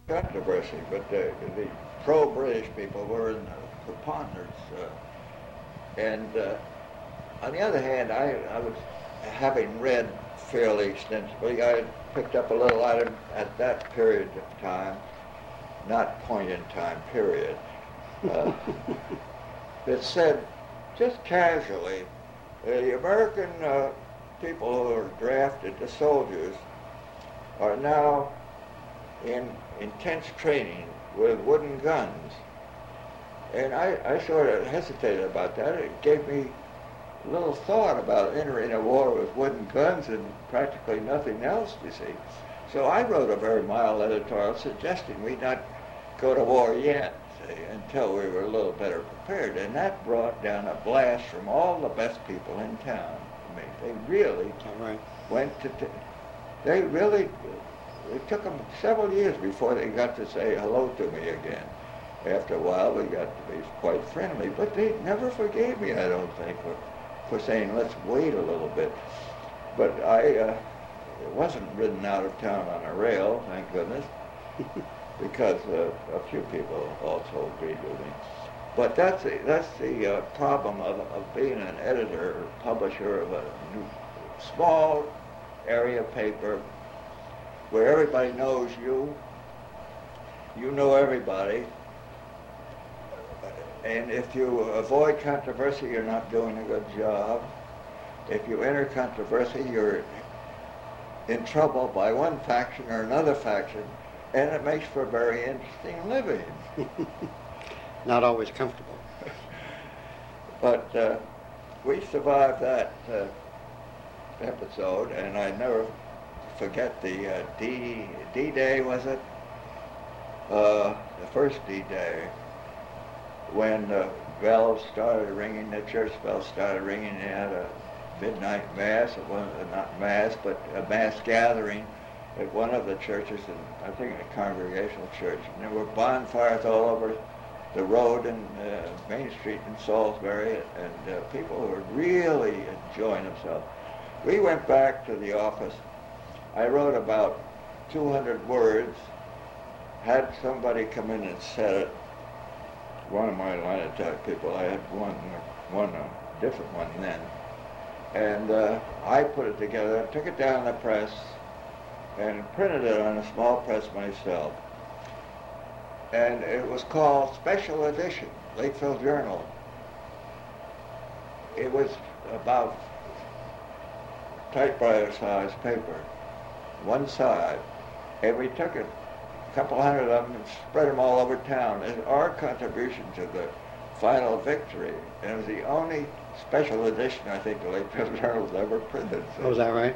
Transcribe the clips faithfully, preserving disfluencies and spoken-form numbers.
controversy, but the, the pro-British people were in the preponderance. Uh, and uh, on the other hand, I, I was having read fairly extensively. I had picked up a little item at that period of time, not point in time, period, uh, that said, just casually, the American uh, people who are drafted, the soldiers, are now in intense training with wooden guns. And I, I sort of hesitated about that. It gave me a little thought about entering a war with wooden guns and practically nothing else, you see. So I wrote a very mild editorial suggesting we not go to war yet, see, until we were a little better prepared. And that brought down a blast from all the best people in town. I mean, they really right. went to, t- they really, it took them several years before they got to say hello to me again. After a while, we got to be quite friendly, but they never forgave me, I don't think, for, for saying, let's wait a little bit. But I uh, wasn't ridden out of town on a rail, thank goodness, because uh, a few people also agreed with me. But that's the, that's the uh, problem of, of being an editor or publisher of a new, small area paper where everybody knows you, you know everybody, and if you avoid controversy, you're not doing a good job. If you enter controversy, you're in trouble by one faction or another faction, and it makes for very interesting living. Not always comfortable. But uh, we survived that uh, episode, and I never forget the uh, D, D-Day, was it? Uh, the first D-Day, when the bells started ringing, the church bells started ringing. They had a midnight mass, it was not mass, but a mass gathering at one of the churches, in, I think a congregational church. And there were bonfires all over the road and uh, Main Street in Salisbury, and uh, people were really enjoying themselves. We went back to the office. I wrote about two hundred words, had somebody come in and said it. One of my linotype people, I had one, one a different one then. And uh, I put it together, took it down to the press, and printed it on a small press myself. And it was called Special Edition, Lakeville Journal. It was about typewriter-sized paper, one side, and we took it, a couple hundred of them, and spread them all over town as our contribution to the final victory. And it was the only special edition I think the Lakeville Journal's ever printed. So. Oh, is that right?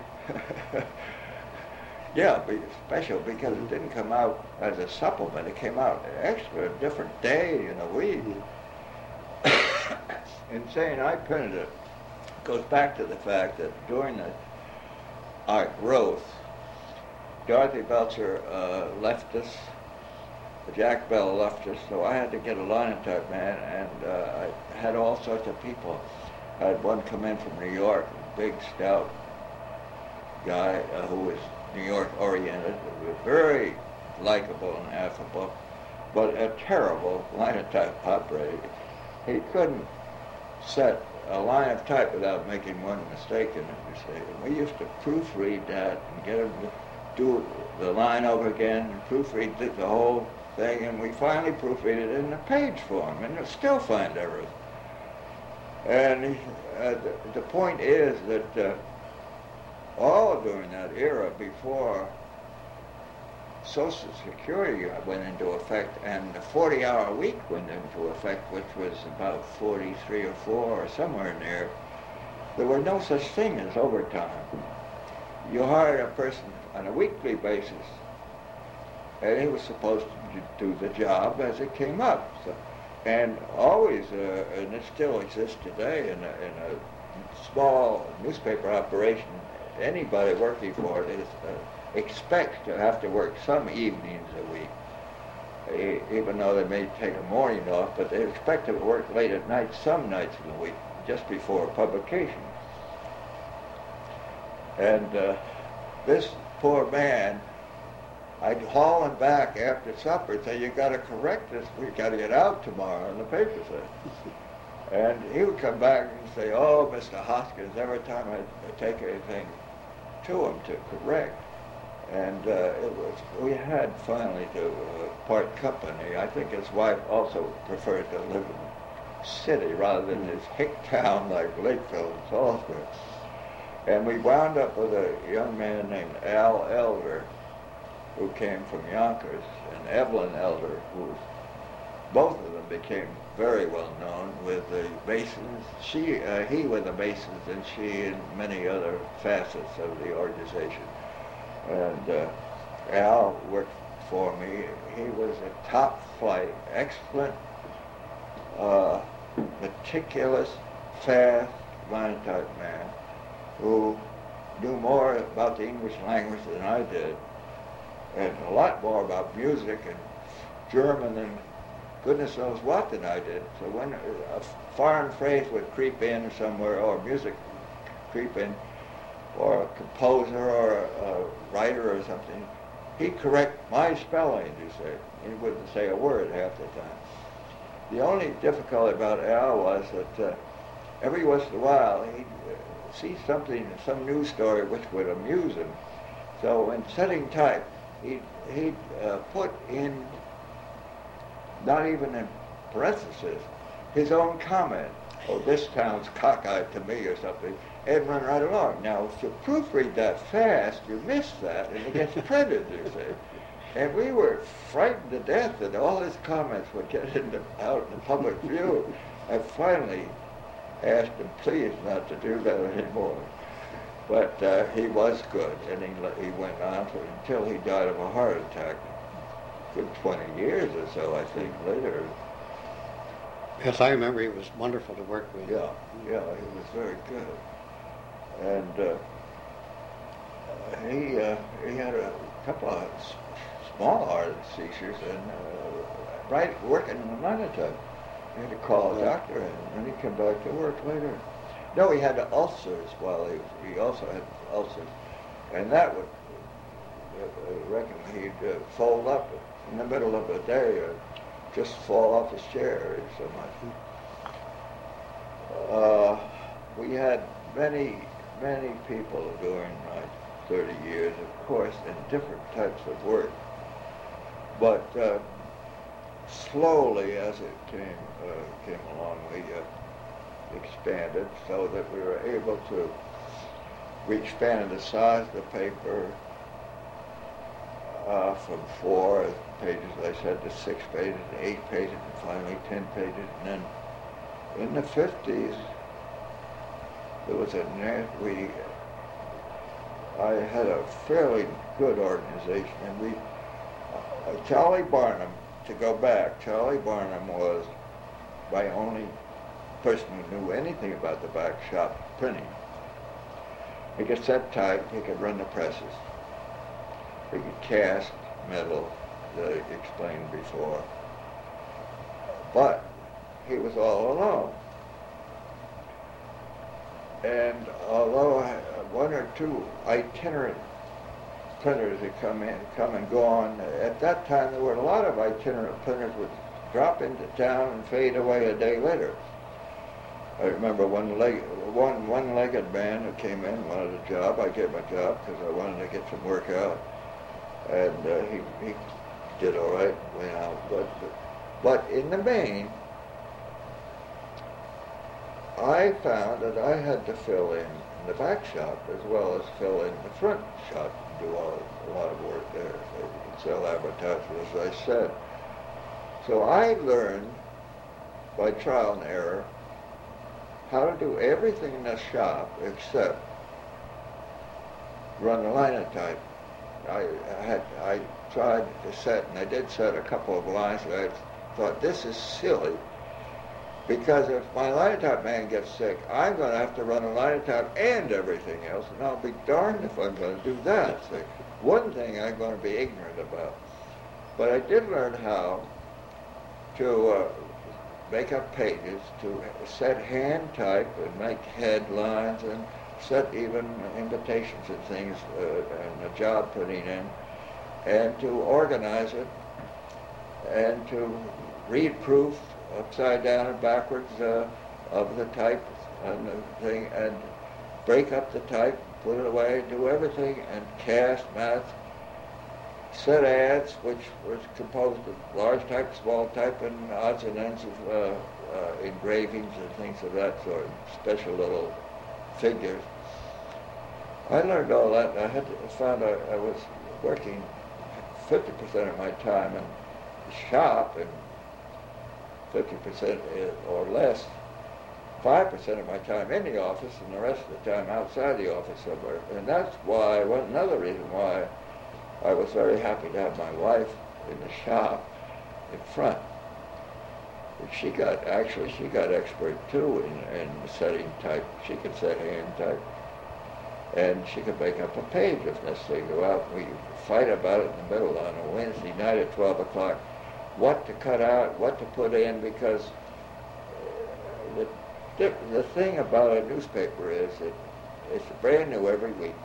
Yeah, be special because it didn't come out as a supplement. It came out extra, a different day in a week. Mm-hmm. In saying I printed it, goes back to the fact that during the, our growth, Dorothy Belcher uh, left us, Jack Bell left us, so I had to get a linotype man, and uh, I had all sorts of people. I had one come in from New York, a big, stout guy uh, who was New York oriented, very likable and affable, but a terrible linotype operator. He couldn't set a line of type without making one mistake in it, you see. And we used to proofread that and get him to do the line over again and proofread the, the whole thing, and we finally proofread it in a page form, and you'll still find errors. And uh, the, the point is that uh, all during that era before Social Security went into effect and the forty-hour week went into effect, which was about forty-three or four or somewhere in there, there were no such thing as overtime. You hired a person on a weekly basis, and he was supposed to do the job as it came up. So, and always, uh, and it still exists today in a, in a small newspaper operation, anybody working for it is, uh, expects to have to work some evenings a week, e- even though they may take a morning off, but they expect to work late at night some nights in the week, just before publication. And uh, this poor man I'd haul him back after supper and say, you got to correct this. We got to get out tomorrow, and the paper said. And he would come back and say, oh, Mister Hoskins, every time I take anything to him to correct. And uh, it was, we had finally to uh, part company. I think his wife also preferred to live in the city rather than this hick town like Lakeville and Salisbury. And we wound up with a young man named Al Elder, who came from Yonkers, and Evelyn Elder, who was, both of them became very well known with the Masons. She, uh, he with the Masons, and she in many other facets of the organization. And uh, Al worked for me. He was a top flight, excellent, uh, meticulous, fast, linotype man who knew more about the English language than I did, and a lot more about music and German and goodness knows what than I did. So when a foreign phrase would creep in somewhere, or music creep in, or a composer or a writer or something, he'd correct my spelling, you say. He wouldn't say a word half the time. The only difficulty about Al was that uh, every once in a while he'd uh, see something, some news story which would amuse him. So in setting type, he'd, he'd uh, put in, not even in parentheses, his own comment. Oh, this sounds cockeyed to me or something, and run right along. Now, if you proofread that fast, you miss that, and it gets printed, you see. And we were frightened to death that all his comments would get into, out in the public view. I finally asked him, please, not to do that anymore. But uh, he was good, and he, he went on for, until he died of a heart attack. Good twenty years or so, I think, later. Yes, I remember he was wonderful to work with. Yeah, yeah, he was very good. And uh, he uh, he had a couple of s- small heart seizures, and uh, right working in the linotype. He had to call a doctor in, and he came back to work later. No, he had ulcers while he was, he also had ulcers, and that would, uh, I reckon he'd uh, fold up in the middle of the day or just fall off his chair so much. Uh, we had many, many people during my thirty years, of course, in different types of work. But uh, slowly, as it came uh, came along, we uh, expanded so that we were able to, we expanded the size of the paper uh, from four pages, as I said, to six pages, eight pages, and finally ten pages. And then in the fifties, there was a, we, I had a fairly good organization, and we, uh, Charlie Barnum, to go back, Charlie Barnum was my only person who knew anything about the back shop printing. He could set type, he could run the presses, he could cast metal, that I explained before. But he was all alone. And although I, one or two itinerant printers had come in, come and gone, at that time there were a lot of itinerant printers would drop into town and fade away a day later. I remember one leg, one one-legged man who came in, wanted a job. I gave him a job because I wanted to get some work out, and uh, he, he did all right, went out. But, but in the main, I found that I had to fill in the back shop as well as fill in the front shop and do all, a lot of work there, so you can sell advertisements, as I said. So I learned by trial and error how to do everything in the shop except run the linotype. I, I had I tried to set, and I did set a couple of lines, and I thought, this is silly, because if my linotype man gets sick, I'm going to have to run a linotype and everything else, and I'll be darned if I'm going to do that. So one thing I'm going to be ignorant about. But I did learn how to uh, make up pages, to set hand type and make headlines and set even invitations and things uh, and a job putting in. and to organize it and to read proof upside down and backwards uh, of the type and the thing, and break up the type, put it away, do everything, and cast, math, set ads, which was composed of large type, small type, and odds and ends of uh, uh, engravings and things of that sort, special little figures. I learned all that, and I had to, found I, I was working fifty percent of my time in the shop, and fifty percent or less, five percent of my time in the office, and the rest of the time outside the office somewhere. And that's why, well, another reason why I was very happy to have my wife in the shop in front. And she got, actually, she got expert too in, in setting type. She could set hand type. And she could make up a page if necessary. Go out and we fight about it in the middle on a Wednesday night at twelve o'clock. What to cut out, what to put in, because the, the thing about a newspaper is that it's brand new every week.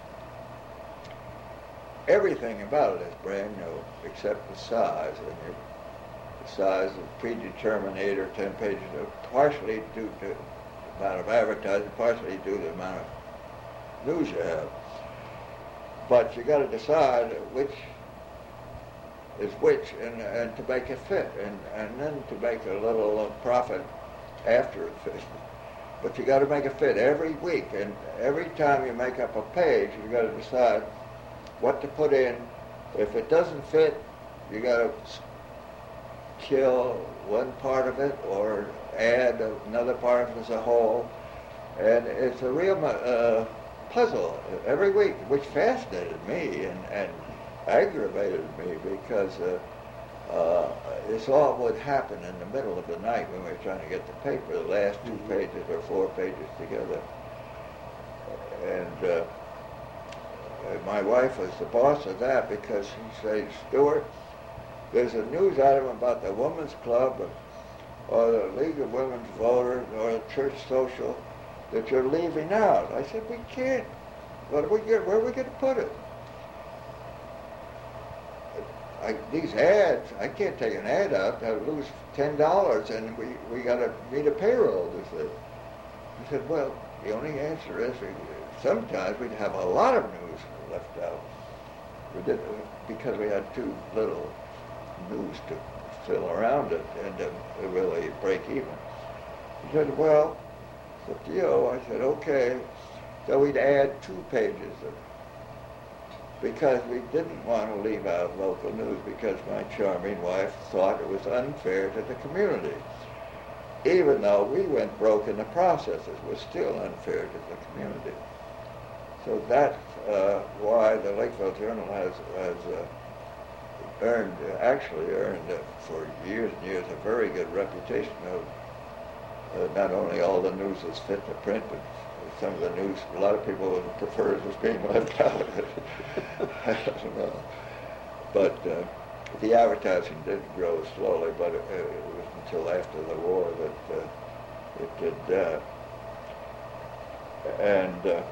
Everything about it is brand new except the size. And it, the size is predetermined, eight or ten pages, partially due to the amount of advertising, partially due to the amount of news you have. But you got to decide which is which, and, and to make it fit, and, and then to make a little uh, profit after it fits. But you got to make it fit every week, and every time you make up a page, you got to decide what to put in. If it doesn't fit, you got to kill one part of it or add another part of it as a whole, and it's a real uh, puzzle every week, which fascinated me and, and aggravated me because uh, uh, this all would happen in the middle of the night when we were trying to get the paper, the last two pages or four pages together. And uh, my wife was the boss of that because she said, Stuart, there's a news item about the Women's Club or the League of Women's Voters or the Church Social that you're leaving out. I said, we can't. What are we get, where are we going to put it? I, these ads, I can't take an ad out. I lose ten dollars, and we, we got to meet a payroll. They said. I said, well, the only answer is we, sometimes we'd have a lot of news left out. We did, because we had too little news to fill around it and to really break even. He said, well, it's up to you. I said, okay. So we'd add two pages of, because we didn't want to leave out local news because my charming wife thought it was unfair to the community. Even though we went broke in the process, it was still unfair to the community. So that's uh, why the Lakeville Journal has, has uh, earned, actually earned uh, for years and years a very good reputation of uh, not only all the news that's fit to print, but some of the news, a lot of people would prefer it was being left out. I don't know. But uh, the advertising did grow slowly, but it, it was until after the war that uh, it did that. And uh,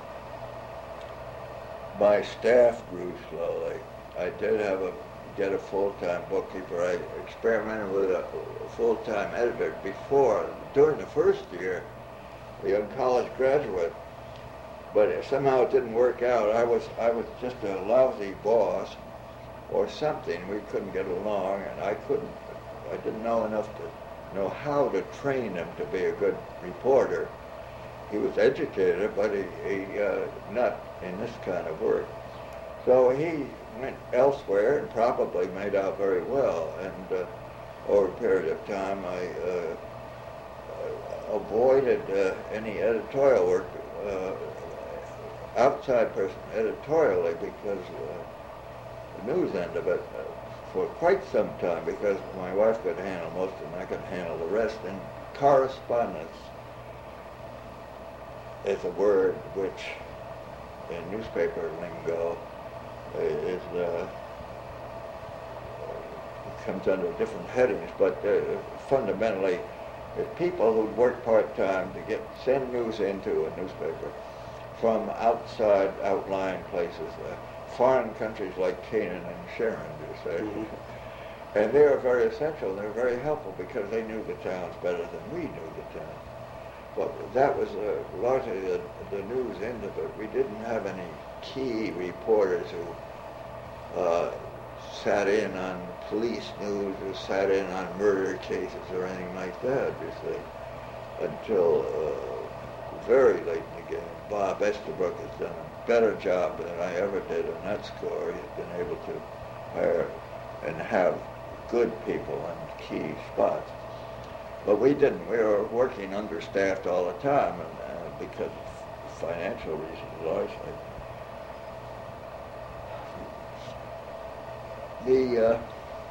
my staff grew slowly. I did have a get a full-time bookkeeper. I experimented with a full-time editor before, during the first year, a young college graduate, but it, somehow it didn't work out. I was I was just a lousy boss or something. We couldn't get along, and I couldn't, I didn't know enough to know how to train him to be a good reporter. He was educated, but he, he uh, not in this kind of work. So he went elsewhere and probably made out very well. And uh, over a period of time, I uh, avoided uh, any editorial work, uh, outside person editorially, because uh, the news end of it uh, for quite some time, because my wife could handle most of it and I could handle the rest. And correspondence is a word which in newspaper lingo is uh, comes under different headings, but uh, fundamentally it's people who work part-time to get send news into a newspaper from outside outlying places, uh, foreign countries like Canaan and Sharon, you say. Mm-hmm. And they were very essential. They were very helpful because they knew the towns better than we knew the towns. But that was uh, largely the, the news end of it. We didn't have any key reporters who uh, sat in on police news or sat in on murder cases or anything like that, you see, until uh, very late in the game. Bob Estabrook has done a better job than I ever did on that score. He's been able to hire and have good people in key spots. But we didn't. We were working understaffed all the time, and uh, because of financial reasons largely. The uh,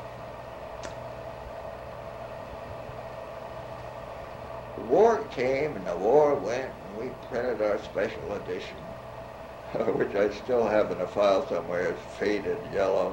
war came and the war went, and we printed our special edition, which I still have in a file somewhere. It's faded yellow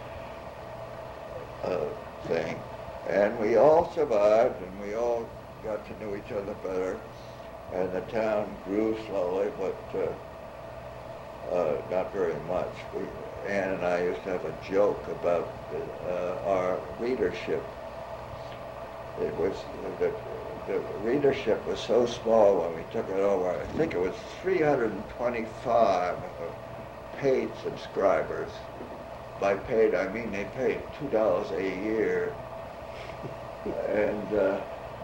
uh, thing. And we all survived, and we all got to know each other better, and the town grew slowly, but uh, uh, not very much. We, Ann and I used to have a joke about uh, our readership. It was the, the readership was so small when we took it over. I think it was three hundred twenty-five paid subscribers. By paid, I mean they paid two dollars a year. And uh,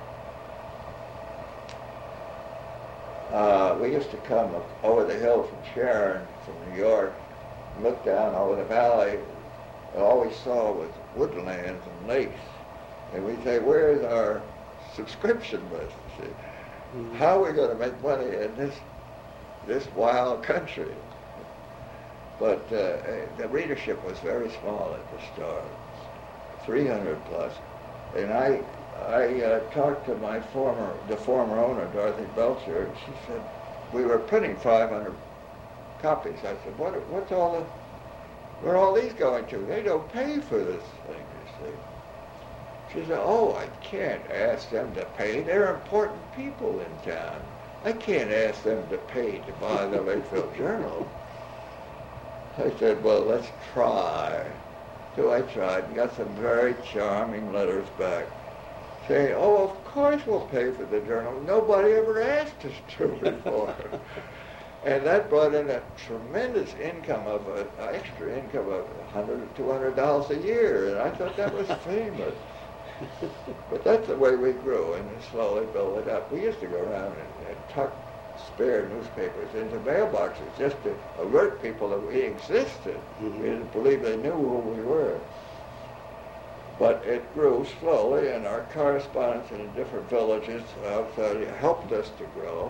uh, we used to come over the hill from Sharon, from New York, and look down over the valley, and all we saw was woodlands and lakes. And we'd say, where's our subscription list? See? Mm-hmm. How are we going to make money in this this wild country? But uh, the readership was very small at the start, three hundred plus. And I, I uh, talked to my former, the former owner, Dorothy Belcher, and she said, we were printing five hundred copies. I said, what, what's all the, where are all these going to? They don't pay for this thing, you see. She said, oh, I can't ask them to pay. They're important people in town. I can't ask them to pay to buy the Lakeville Journal. I said, well, let's try. So I tried and got some very charming letters back saying, oh, of course we'll pay for the journal. Nobody ever asked us to before. And that brought in a tremendous income of, an extra income of one hundred or two hundred dollars a year. And I thought that was famous. But that's the way we grew, and slowly built it up. We used to go around and, and tuck spare newspapers into mailboxes just to alert people that we existed. Mm-hmm. We didn't believe they knew who we were. But it grew slowly, and our correspondence in the different villages outside helped us to grow.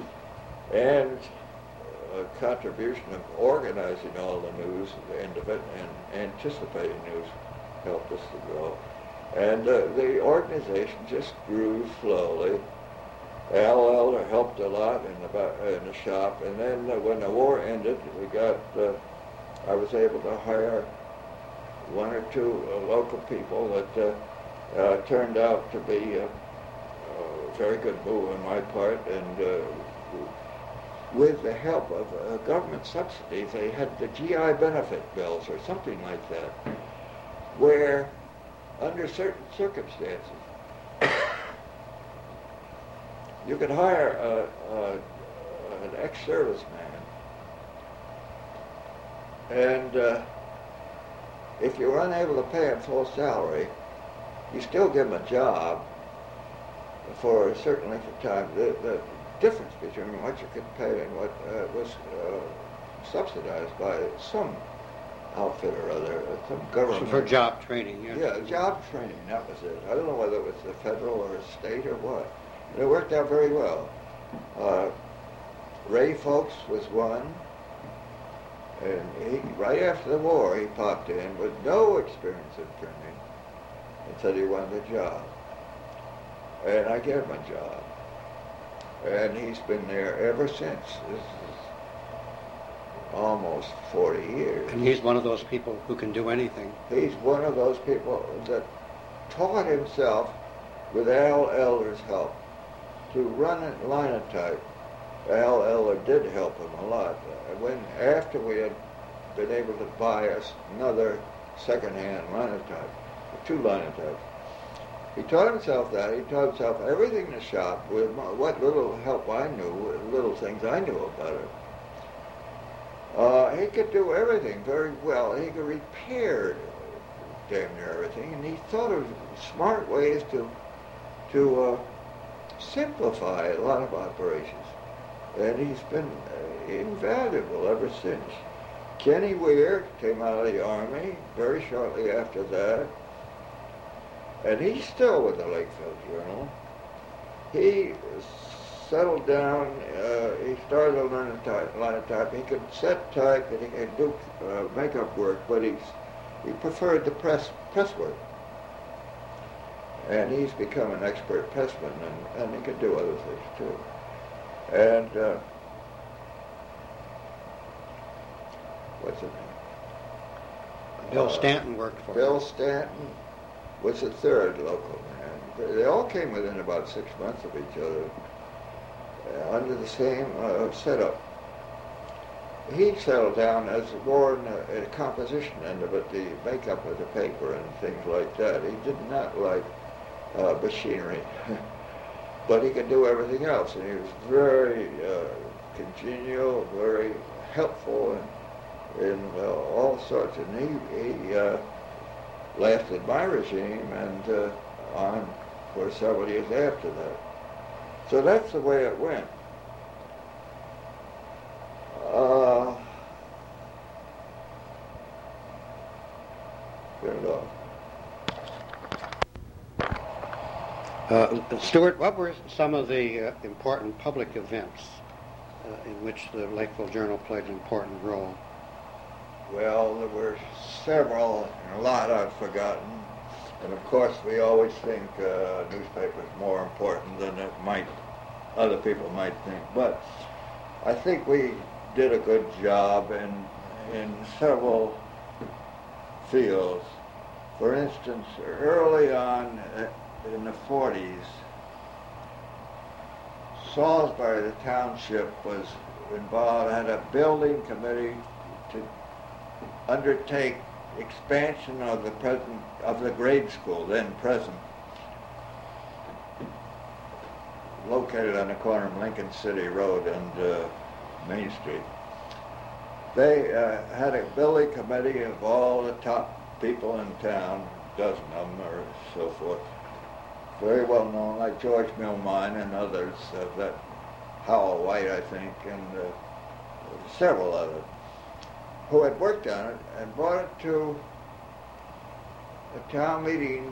And a contribution of organizing all the news at the end of it and anticipating news helped us to grow. And uh, the organization just grew slowly. Al Elder helped a lot in the, in the shop, and then uh, when the war ended, we got, uh, I was able to hire one or two uh, local people that uh, uh, turned out to be a, a very good move on my part, and uh, with the help of uh, government subsidies, they had the G I benefit bills or something like that, where under certain circumstances, you could hire a, a, an ex-serviceman, and uh, if you were unable to pay him full salary, you still give him a job for a certain length of time. The, the difference between what you could pay and what uh, was uh, subsidized by some outfit or other, uh, some government. So for job training, yeah. Yeah, job training, that was it. I don't know whether it was the federal or state or what. It worked out very well. Uh, Ray Folks was one, and he, right after the war, he popped in with no experience in printing and said he wanted a job. And I gave him a job. And he's been there ever since. This is almost forty years. And he's one of those people who can do anything. He's one of those people that taught himself, with Al Elder's help, to run a linotype. Al Elder did help him a lot. When after we had been able to buy us another second-hand linotype, two linotypes. He taught himself that. He taught himself everything in the shop with what little help I knew, little things I knew about it. Uh, he could do everything very well. He could repair damn near everything, and he thought of smart ways to to uh, simplify a lot of operations. And he's been uh, invaluable ever since. Kenny Weir came out of the Army very shortly after that, and he's still with the Lakeville Journal. He settled down, uh, he started to learn a type, linotype. He could set type and he could do uh, makeup work, but he's, he preferred the press, press work. And he's become an expert pressman, and, and he could do other things too. And uh, what's his name? Bill Uh, Stanton worked for Bill him. Stanton was the third local man. They all came within about six months of each other, uh, under the same uh, setup. He settled down as more in the, in the composition end of it, the makeup of the paper and things like that. He did not like uh, machinery, but he could do everything else, and he was very uh, congenial, very helpful in, in uh, all sorts. And he, he uh, lasted my regime and uh, on for several years after that. So that's the way it went. Uh, turn it off. Uh, Stuart, what were some of the uh, important public events uh, in which the Lakeville Journal played an important role? Well, there were several, and a lot I've forgotten. And of course, we always think uh, newspaper is more important than it might, other people might think. But I think we did a good job in in several fields. For instance, early on in the forties, Salisbury, the township, was involved, had a building committee to undertake expansion of the present of the grade school, then present, located on the corner of Lincoln City Road and uh, Main Street. They uh, had a building committee of all the top people in town, a dozen of them or so forth, very well known, like George Milmine and others, uh, that Howell White, I think, and uh, several others, who had worked on it and brought it to a town meeting,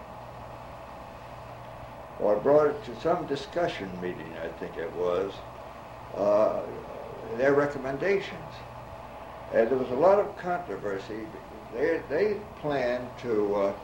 or brought it to some discussion meeting, I think it was, uh, their recommendations. And there was a lot of controversy. They, they planned to uh,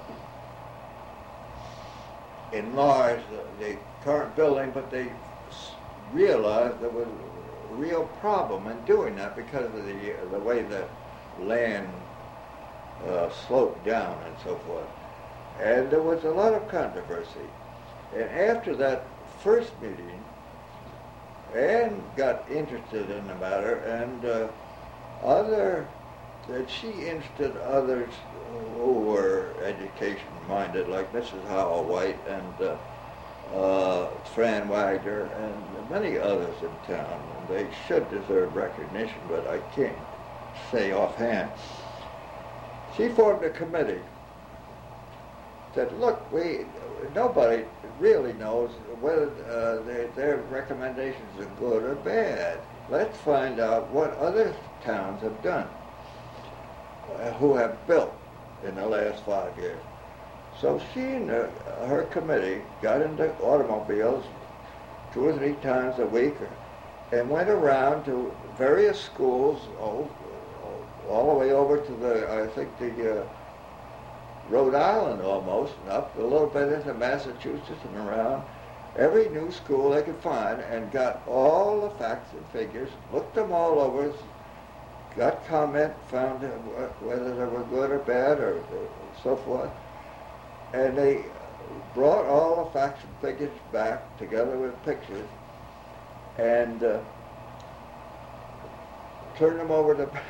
enlarge the, the current building, but they realized there was a real problem in doing that because of the, the way the land uh, sloped down and so forth. And there was a lot of controversy. And after that first meeting, Anne got interested in the matter, and uh, other, that she interested others who were education-minded, like Missus Howell White and uh, uh, Fran Wagner and many others in town. And they should deserve recognition, but I can't say offhand. She formed a committee, said, look, we, nobody really knows whether uh, their, their recommendations are good or bad. Let's find out what other towns have done, uh, who have built in the last five years. So she and uh, her committee got into automobiles two or three times a week and went around to various schools, oh, all the way over to the, I think the uh, Rhode Island almost, and up a little bit into Massachusetts and around, every new school they could find, and got all the facts and figures, looked them all over, got comment, found whether they were good or bad or, or so forth, and they brought all the facts and figures back together with pictures and uh, turned them over to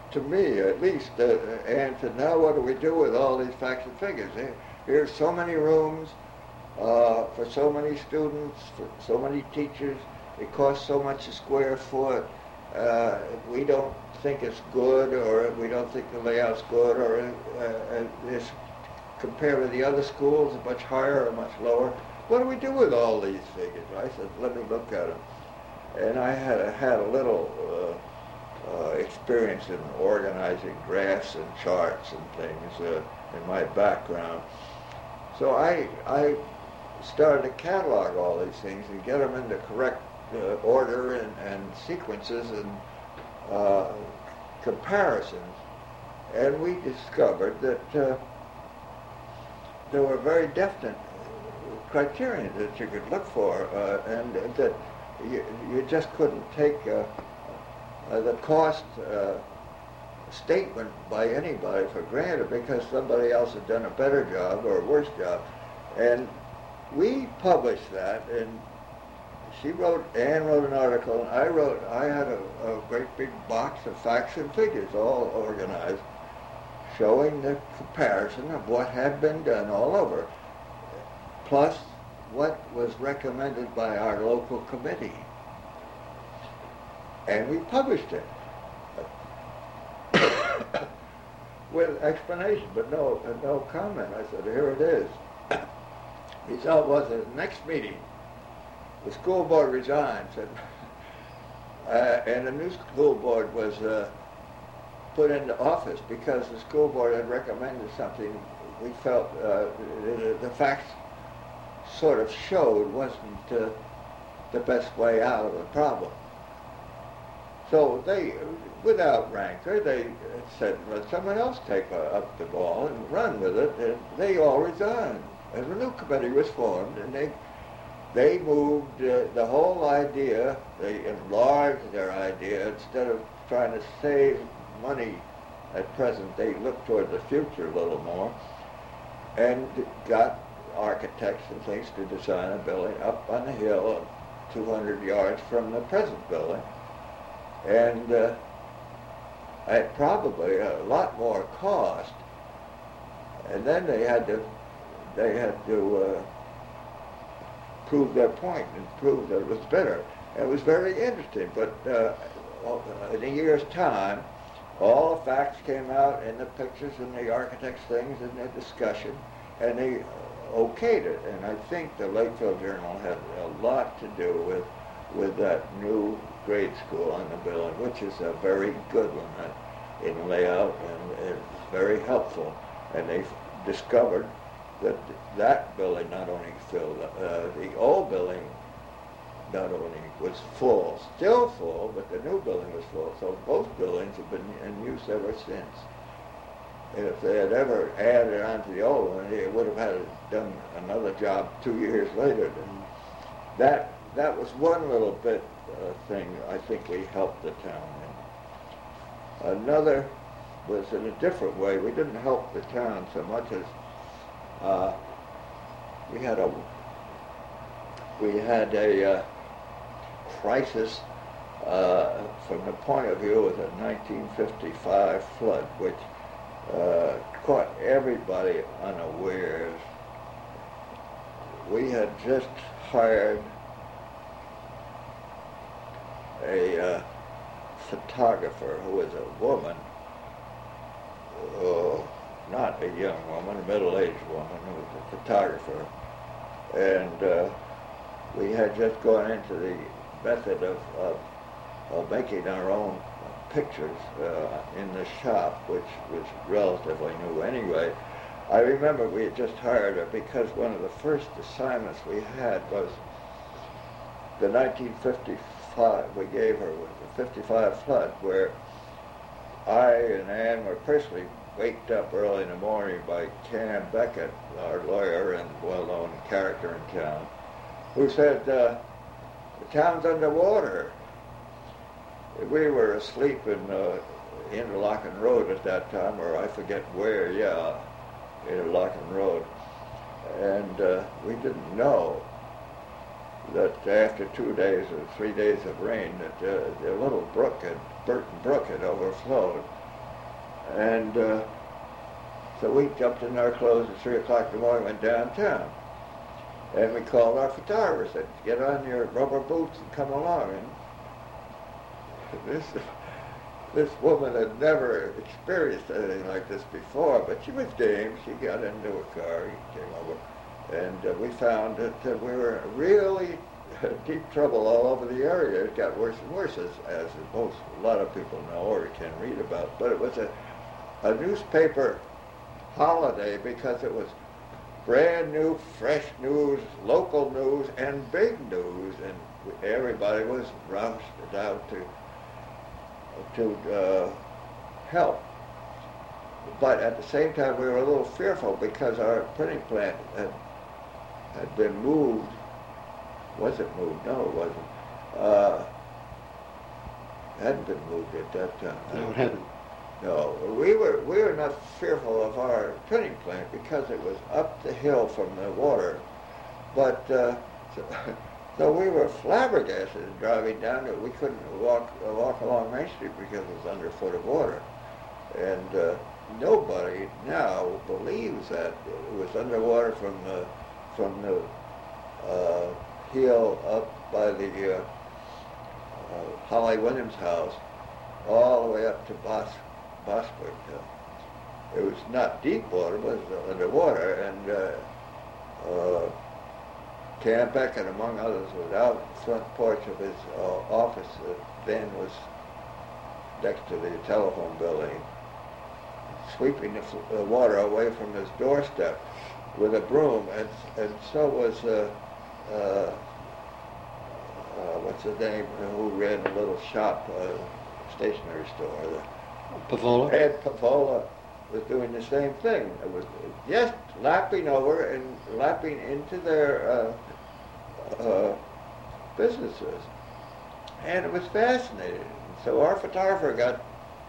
to me at least, uh, and to now what do we do with all these facts and figures? Here's so many rooms uh, for so many students, for so many teachers. It costs so much a square foot. Uh, we don't think it's good, or we don't think the layout's good, or uh, uh, this compared with the other schools, much higher or much lower. What do we do with all these figures? I said, let me look at them. And I had a, had a little uh, uh, experience in organizing graphs and charts and things uh, in my background. So I, I started to catalog all these things and get them into correct uh, order and, and sequences and uh, comparisons. And we discovered that uh, there were very definite criteria that you could look for, uh, and that you, you just couldn't take uh, uh, the cost uh, statement by anybody for granted because somebody else had done a better job or a worse job. And we published that, and she wrote, Anne wrote an article, and I wrote, I had a, a great big box of facts and figures all organized, showing the comparison of what had been done all over, plus what was recommended by our local committee. And we published it with explanation, but no, no comment. I said, here it is. The result was at the next meeting, the school board resigned, said, uh, and a new school board was uh, put into office because the school board had recommended something we felt uh, the, the facts sort of showed wasn't uh, the best way out of the problem. So they, without rancor, they said, let someone else take uh, up the ball and run with it, and they all resigned. And a new committee was formed, and they they moved uh, the whole idea, they enlarged their idea. Instead of trying to save money at present, they looked toward the future a little more, and got architects and things to design a building up on the hill two hundred yards from the present building. And uh, at probably a lot more cost. And then they had to, they had to uh, prove their point and prove that it was better. And it was very interesting, but uh, in a year's time, all the facts came out in the pictures and the architects' things and the discussion, and they okayed it. And I think the Lakeville Journal had a lot to do with with that new grade school on the building, which is a very good one uh, in layout, and it's very helpful. And they discovered that that building not only filled, uh, the old building not only was full, still full, but the new building was full. So both buildings have been in use ever since. And if they had ever added on to the old one, they would have had to done another job two years later. That that was one little bit uh, thing I think we helped the town in. Another was in a different way. We didn't help the town so much as uh, we had a we had a uh, crisis uh, from the point of view of the nineteen fifty-five flood, which uh, caught everybody unawares. We had just hired a uh, photographer who was a woman, uh, not a young woman, a middle-aged woman who was a photographer. And uh, we had just gone into the method of, of, of making our own pictures uh, in the shop, which was relatively new anyway. I remember we had just hired her because one of the first assignments we had was the nineteen fifty-five, we gave her was the fifty-five flood, where I and Ann were personally waked up early in the morning by Cam Beckett, our lawyer and well-known character in town, who said, uh, the town's underwater. We were asleep in uh, Interlochen Road at that time, or I forget where, yeah, Interlochen Road. And uh, we didn't know that after two days or three days of rain that uh, the little brook, had, Burton Brook, had overflowed. And uh, so we jumped in our clothes at three o'clock in the morning, went downtown. And we called our photographer, said, get on your rubber boots and come along. And this, this woman had never experienced anything like this before, but she was game. She got into a car, he came over, and uh, we found that uh, we were really deep trouble all over the area. It got worse and worse, as, as most, a lot of people know or can read about. But it was a, a newspaper holiday because it was brand new, fresh news, local news, and big news, and everybody was rushed out to to uh, help. But at the same time, we were a little fearful because our printing plant had, had been moved. Was it moved? No, it wasn't. Uh, it hadn't been moved at that time. No, it hadn't. No, we were we were not fearful of our printing plant because it was up the hill from the water, but uh, so, so we were flabbergasted driving down it. We couldn't walk uh, walk along Main Street because it was under a foot of water, and uh, nobody now believes that it was underwater from the from the uh, hill up by the uh, uh, Holly Williams house all the way up to Bos. Bosford. Uh, it was not deep water, but it was underwater, and uh, uh, Cam Beckett, among others, was out in the front porch of his uh, office that then was next to the telephone building, sweeping the, the water away from his doorstep with a broom, and and so was uh, uh, uh, what's his name, who ran a little shop, uh, stationery store. The, Pavola? Ed Pavola was doing the same thing. It was just lapping over and lapping into their uh, uh, businesses. And it was fascinating. So our photographer got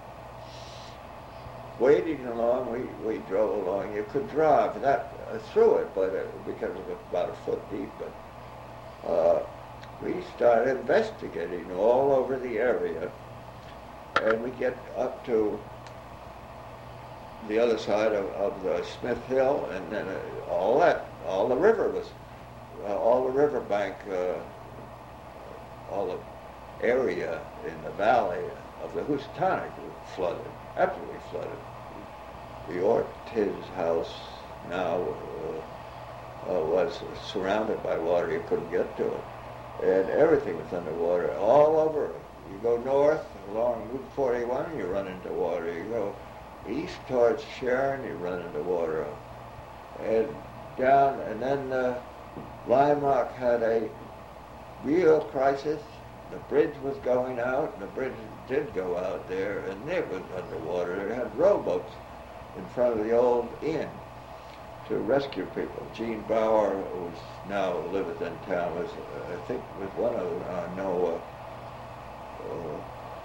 wading along. We, we drove along. You could drive that uh, through it, but it, because it was about a foot deep. But uh, we started investigating all over the area. And we get up to the other side of, of the Smith Hill, and then uh, all that, all the river was, uh, all the river bank, uh, all the area in the valley of the Housatonic was flooded, absolutely flooded. The Ortiz house now uh, uh, was surrounded by water. You couldn't get to it. And everything was underwater, all over. You go north along Route forty-one, you run into water. You go east towards Sharon, you run into water. And down, and then uh, Lime Rock had a real crisis. The bridge was going out, and the bridge did go out there, and it was underwater. They had rowboats in front of the old inn to rescue people. Gene Bauer, who's now lives in town, was, uh, I think, was one of them. I know uh,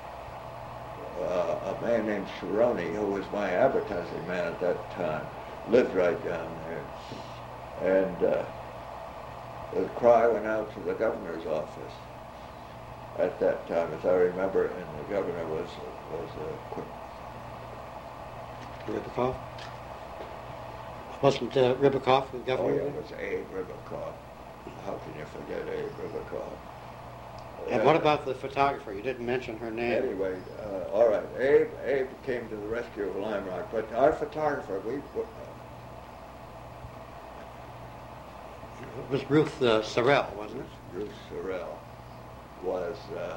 uh, a man named Sharoni, who was my advertising man at that time, lived right down there. And uh, the cry went out to the governor's office at that time, as I remember, and the governor was was uh, quick. Ribicoff? Wasn't uh, Ribicoff the governor? Oh, yeah, it was Abe Ribicoff. How can you forget Abe Ribicoff? And what about the photographer? You didn't mention her name. Anyway, uh, all right, Abe Abe came to the rescue of Lime Rock, but our photographer, we... Uh, It was Ruth uh, Sorrell, wasn't it? Ruth Sorrell was... Uh,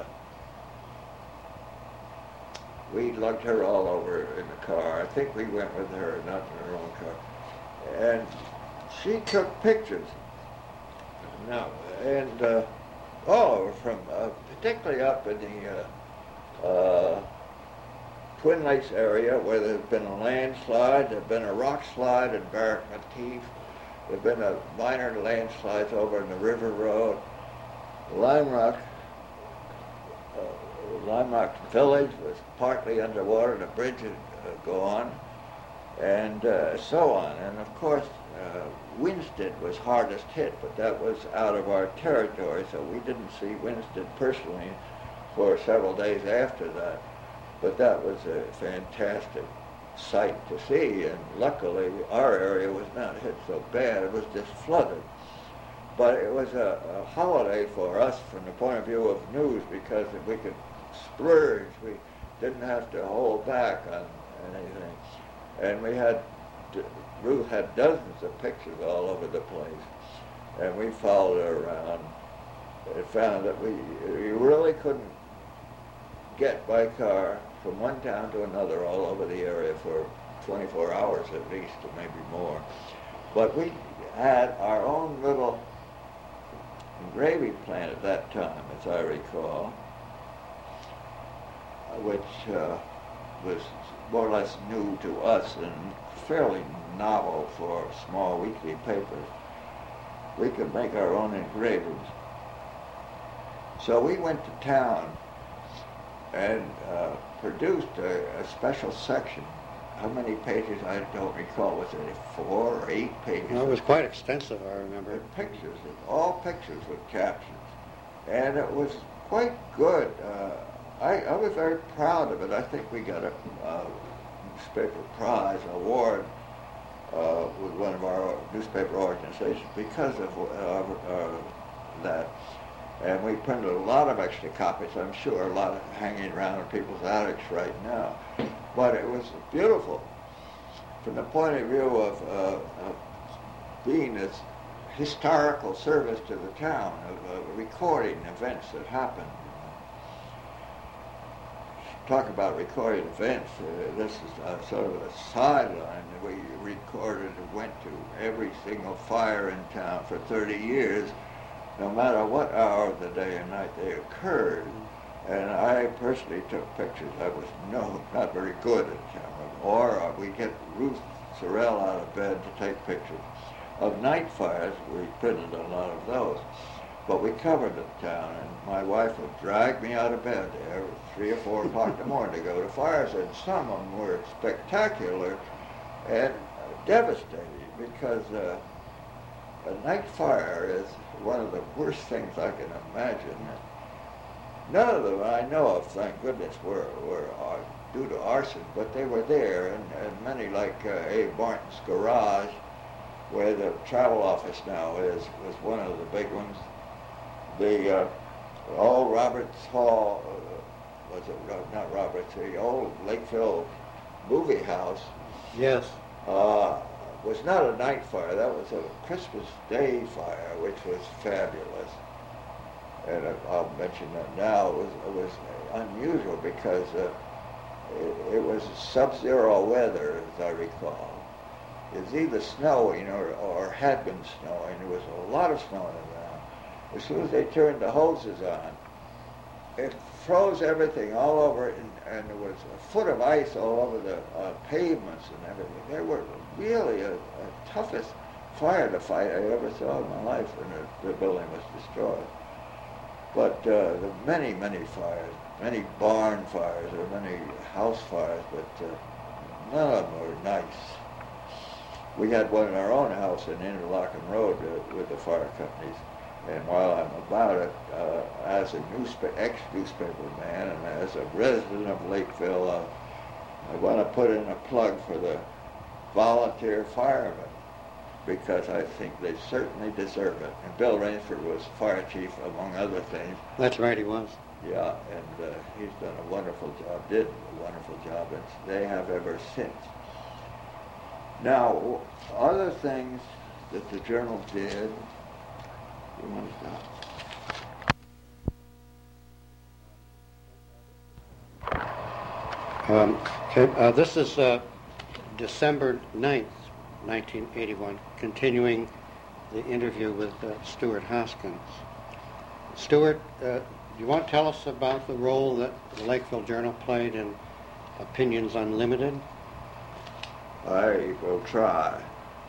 we lugged her all over in the car. I think we went with her, not in her own car. And she took pictures. Now, and... Uh, Oh, from uh, particularly up in the uh, uh, Twin Lakes area where there had been a landslide, there had been a rock slide in Barrack Matif, there had been a minor landslide over in the River Road. Lime Rock, uh, Lime Rock Village was partly underwater, the bridge had uh, gone, and uh, so on. And of course, uh, Winsted was hardest hit, but that was out of our territory, so we didn't see Winsted personally for several days after that. But that was a fantastic sight to see, and luckily our area was not hit so bad. It was just flooded. But it was a, a holiday for us from the point of view of news, because we could splurge. We didn't have to hold back on anything. And we had, Ruth had dozens of pictures all over the place. And we followed her around and found that we, we really couldn't get by car from one town to another all over the area for twenty-four hours at least, or maybe more. But we had our own little engraving plant at that time, as I recall, which uh, was more or less new to us and fairly novel for small weekly papers. We could make our own engravings. So we went to town and uh, produced a, a special section. How many pages, I don't recall. Was it four or eight pages? No, it was quite extensive, I remember. And pictures, all pictures with captions. And it was quite good. Uh, I, I was very proud of it. I think we got a uh, newspaper prize award uh, with one of our newspaper organizations because of uh, uh, that. And we printed a lot of extra copies, I'm sure, a lot of hanging around in people's attics right now. But it was beautiful from the point of view of, uh, of being this historical service to the town, of uh, recording events that happened. Talk about recording events, uh, this is uh, sort of a sideline. We recorded and went to every single fire in town for thirty years, no matter what hour of the day and night they occurred. And I personally took pictures. I was no, not very good at camera. Or uh, we get Ruth Sorrell out of bed to take pictures. Of night fires, we printed a lot of those. But we covered the town, and my wife would drag me out of bed there at three or four o'clock in the morning to go to fires, and some of them were spectacular and devastating, because uh, a night fire is one of the worst things I can imagine. None of them I know of, thank goodness, were, were uh, due to arson, but they were there, and, and many, like uh, Abe Martin's garage, where the travel office now is, was one of the big ones. The uh, old Roberts Hall, uh, was it not Roberts, the old Lakeville movie house. Yes. Uh, was not a night fire. That was a Christmas Day fire, which was fabulous. And I'll mention that now. It was, it was unusual because uh, it, it was sub-zero weather, as I recall. It was either snowing or, or had been snowing. There was a lot of snow in the ground. As soon as they turned the hoses on, it froze everything all over, and, and there was a foot of ice all over the uh, pavements and everything. They were really a, a toughest fire to fight I ever saw in my life when the, the building was destroyed. But uh, the many, many fires, many barn fires, or many house fires, but uh, none of them were nice. We had one in our own house in Interlochen Road uh, with the fire companies. And while I'm about it, uh, as a newspa- ex-newspaper man and as a resident of Lakeville, uh, I want to put in a plug for the volunteer firemen, because I think they certainly deserve it. And Bill Rainsford was fire chief, among other things. That's right, he was. Yeah, and uh, he's done a wonderful job, did a wonderful job, and they have ever since. Now, other things that the journal did, you want to stop? Um, okay, uh, this is uh, December ninth, nineteen eighty-one, continuing the interview with uh, Stuart Hoskins. Stuart, uh, do you want to tell us about the role that the Lakeville Journal played in Opinions Unlimited? I will try.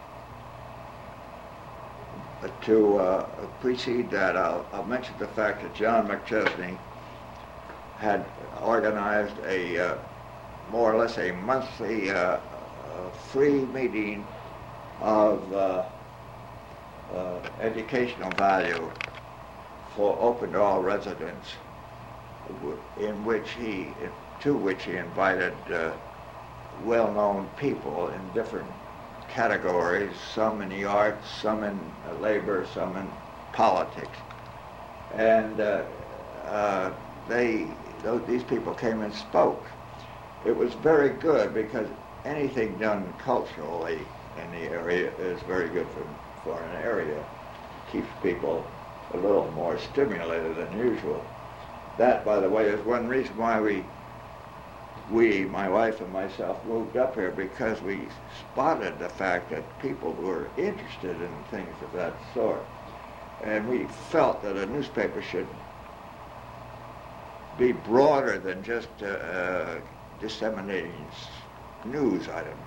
But to uh, precede that, I'll, I'll mention the fact that John McChesney had organized a uh, more or less a monthly uh, uh, free meeting of uh, uh, educational value for open to all residents, in which he, to which he invited uh, well-known people in different categories, some in the arts, some in uh, labor, some in politics. And uh, uh, they, those, these people came and spoke. It was very good because anything done culturally in the area is very good for, for an area. Keeps people a little more stimulated than usual. That, by the way, is one reason why we, we, my wife and myself, moved up here, because we spotted the fact that people were interested in things of that sort. And we felt that a newspaper should be broader than just uh, uh, disseminating news items.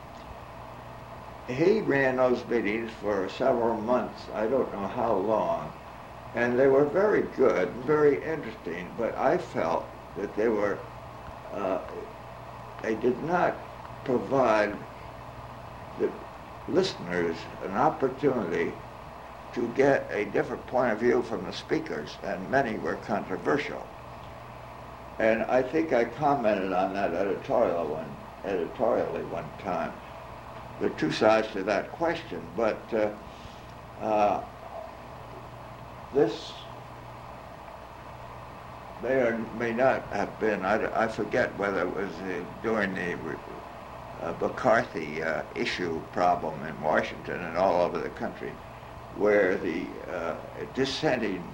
He ran those meetings for several months, I don't know how long, and they were very good, very interesting, but I felt that they were, uh, they did not provide the listeners an opportunity to get a different point of view from the speakers, and many were controversial. And I think I commented on that editorial one, editorially one time. There are two sides to that question, but uh, uh, this may or may not have been, I, I forget whether it was uh, during the uh, McCarthy uh, issue problem in Washington and all over the country, where the uh, dissenting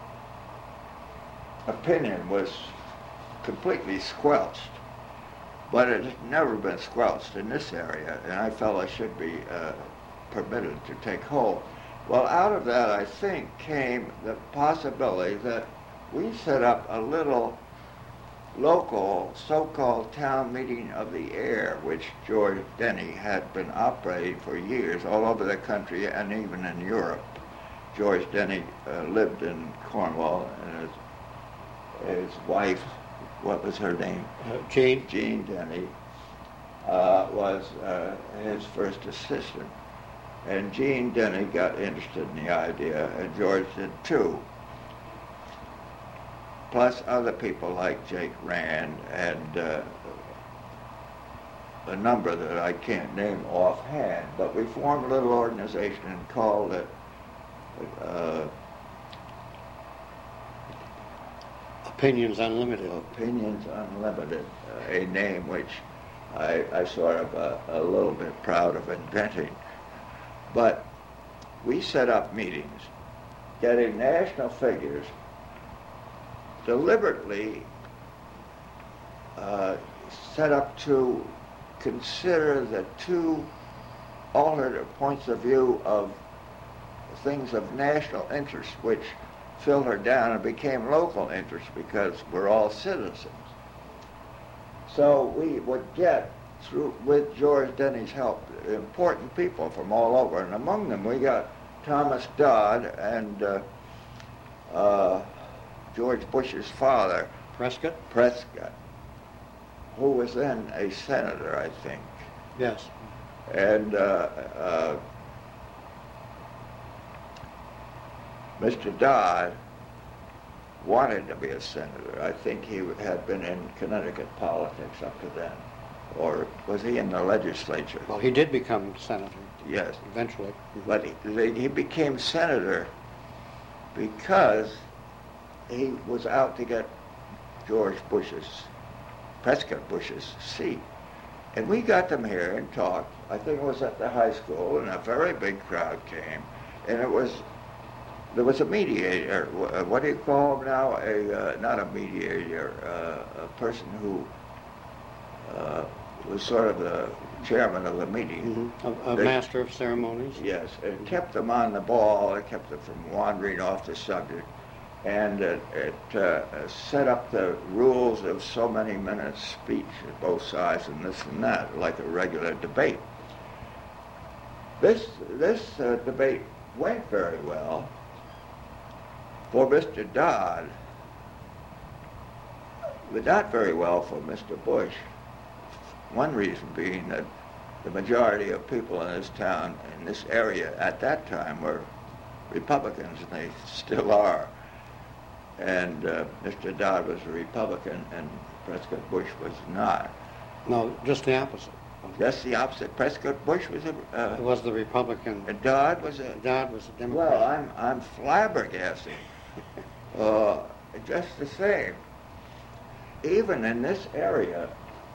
opinion was completely squelched. But it has never been squelched in this area, and I felt I should be uh, permitted to take hold. Well, out of that, I think, came the possibility that we set up a little local so-called town meeting of the air, which George Denny had been operating for years all over the country and even in Europe. George Denny uh, lived in Cornwall, and his, his wife, what was her name? Uh, Jean. Jean Denny uh, was uh, his first assistant. And Jean Denny got interested in the idea, and George did too. Plus other people like Jake Rand and uh, a number that I can't name offhand. But we formed a little organization and called it uh, Opinions Unlimited. Opinions Unlimited, uh, a name which I, I sort of uh, a little bit proud of inventing. But we set up meetings, getting national figures, deliberately uh, set up to consider the two alternate points of view of things of national interest, which filtered down and became local interest because we're all citizens. So we would get, through with George Denny's help, important people from all over, and among them we got Thomas Dodd and uh, uh, George Bush's father, Prescott? Prescott, who was then a senator, I think. Yes. And uh, uh, Mister Dodd wanted to be a senator. I think he had been in Connecticut politics up to then. Or was he in the legislature? Well, he did become senator. Yes. Eventually. But he, he became senator because he was out to get George Bush's, Prescott Bush's seat. And we got them here and talked. I think it was at the high school, and a very big crowd came. And it was, there was a mediator. What do you call him now? A, uh, not a mediator, uh, a person who uh, was sort of the chairman of the meeting. Mm-hmm. A, a they, master of ceremonies. Yes, it kept them on the ball. It kept them from wandering off the subject. And it, it uh, set up the rules of so many minutes speech at both sides and this and that, like a regular debate. This, this uh, debate went very well for Mister Dodd, but not very well for Mister Bush. One reason being that the majority of people in this town, in this area at that time, were Republicans, and they still are. And uh, Mister Dodd was a Republican, and Prescott Bush was not. No, just the opposite. Just the opposite. Prescott Bush was a... Uh, It was the Republican. and Dodd was a... Dodd was a Democrat. Well, I'm, I'm flabbergasted. uh, just the same. Even in this area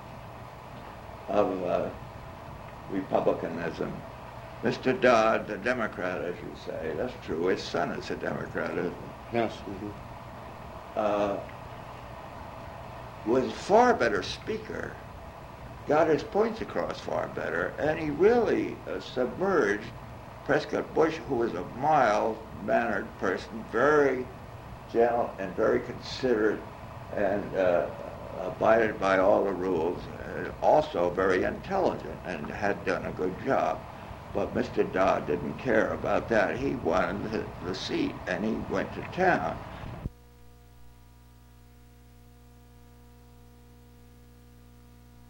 of uh, Republicanism, Mister Dodd, the Democrat, as you say, that's true. His son is a Democrat, isn't he? Yes. Mm-hmm. Uh, was a far better speaker, got his points across far better, and he really uh, submerged Prescott Bush, who was a mild-mannered person, very gentle and very considerate, and uh, abided by all the rules, and also very intelligent and had done a good job. But Mister Dodd didn't care about that. He wanted the, the seat, and he went to town.